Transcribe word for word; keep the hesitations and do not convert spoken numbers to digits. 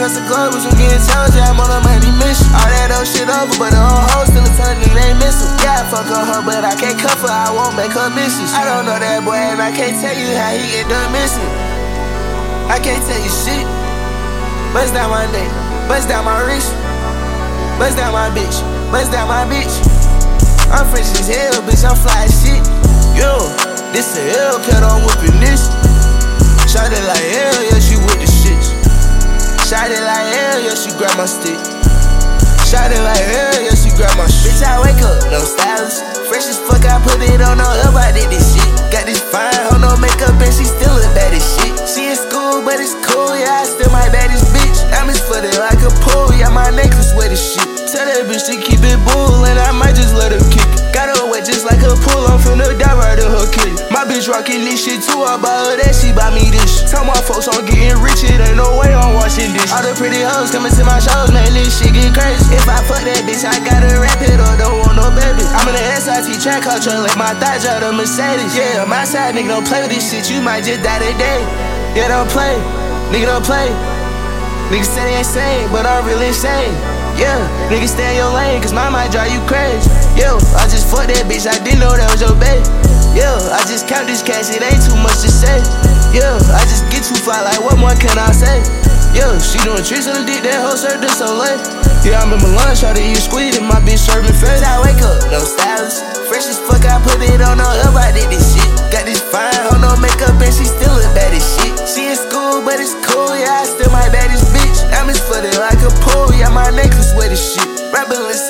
across the globe, but you getting told, yeah, I'm on a money mission. All that old shit over, but the old hoe still a ton of niggas ain't missing. Yeah, I fuck on her, but I can't cuff her, I won't make her misses. I don't know that boy, and I can't tell you how he get done missing. I can't tell you shit. Bust down my neck, bust down my wrist, bust down my bitch, bust down my bitch. I'm fresh as hell, bitch, I'm fly as shit. Yo, this a Hellcat, I'm whipping this. Shot it like hell, yeah, she with the shits. Shot it like hell, yeah, she grab my stick. Shot it like hell, yeah, she grab my shit. Bitch, I wake up, no stylist. Fresh as fuck, I put it on, no help, I did this shit. Got this fine, hoe, no makeup, and she still a bad as shit. She in school, but it's cool, yeah, I still my baddest bitch. Diamonds flooded like a pool, yeah, my necklace wet as shit. Tell that bitch to keep it bull, and I might just let her kick it. Got her wet just like a pool, I'm finna die right in her kitty. My bitch rockin' this shit too, I buy her that, she buy me this. Tell my folks I'm getting rich, it ain't no way I'm washing this. All the pretty hoes coming to my shows, man, this shit get crazy. If I fuck that bitch, I gotta rap it or don't want no baby. I'm in the S I T track culture, like my thighs drive the Mercedes. Yeah, my side nigga don't play with this shit, you might just die today. Yeah, don't play, nigga don't play. Niggas say they insane, but I'm really insane. Yeah, niggas stay in your lane, cause mine might drive you crazy. Yo, I just fucked that bitch, I didn't know that was your bae. Yeah, I just count this cash, it ain't too much to say. Yeah, I just get too fly, like what more can I say? Yeah, she doing tricks on the dick, that hoe served her so late. Yeah, I'm in my lunch, try to eat squid, and my bitch serving face. I wake up, no stylist. Fresh as fuck, I put it on, no help, I did this shit. Got this fine, hoe, no makeup, and she still a bad as shit. She in school, but it's cool, yeah, I still my baddest bitch. Diamonds flooded like a pool, yeah, my necklace wet as shit. Rapping